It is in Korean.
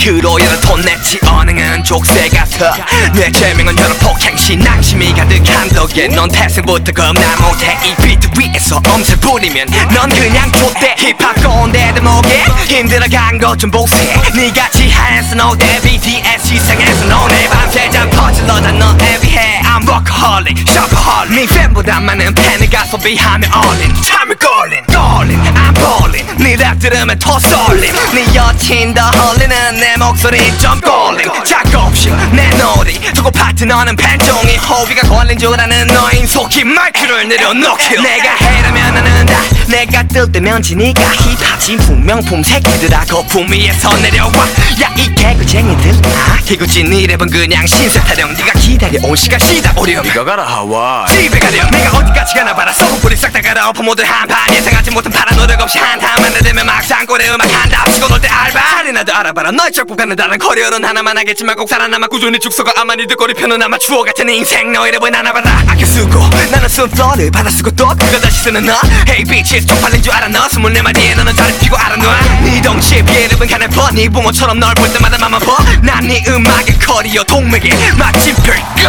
마이크로 여러 톤 냈지 언행은 족쇄 같아 내 죄명은 여러 폭행시 낭심이 가득한 덕에 넌 태생부터 겁나 못해 이 비트 위에서 엄살 부리면 넌 그냥 좆대 힙합 꼰대 대목에 힘들어간 것 좀 보세 니같이 하얀 너 대 BTS 시상에서 너네 밤새 잠 퍼질러다 너 애비해 I'm workaholic, shopaholic 네 팬보다 많은 팬을 가소비하며 all-in 참을 걸린 I'm ballin' 네 랩 들으면 더 쏠림 네 여친 더 홀리는 내 목소리 좀 걸림 작업실 내 놀이 두고 파트너는 팬종이 호비가 걸린 줄 아는 너인 속히 마이크를 내려놓기 내가 해라면 나는 다 내가 뜰 때면 지니까 힙합 진품명품 새끼들아 거품 위에서 내려와 야 이 개구쟁이들 개구진 네 랩은 그냥 신세타령 네가 기다려온 시간 시다 오렴 네가 가라 하와이 집에 가렴 내가 어디까지 가나 봐라 소금뿌리 싹 다 갈아엎어 모두 한판 예상하지 못한 파란 노력 없이 한타만 내대면 막상 꼴에 음악 한다 치고 놀 때 알바 살이나도 알아봐라 너의 적복하는 다른 커리어는 하나만 하겠지만 꼭 살아남아 꾸준히 죽서가 아마 니들 꼬리표는 아마 추억 같은 인생 너의 랩은 하나 봐라 아껴 쓰고 나는 쓴 플로를 받아 쓰고 또 그걸 다시 쓰는 너 Hey bitches 쪽팔린 줄 알아 너 24마디에 너는 자리 피고 알아놔 네 덩치에 비해 랩은 가늘퍼 네 붕어처럼 널 볼 때마다 맘만 퍼 난 네 음악의 커리어 동맥에 마침표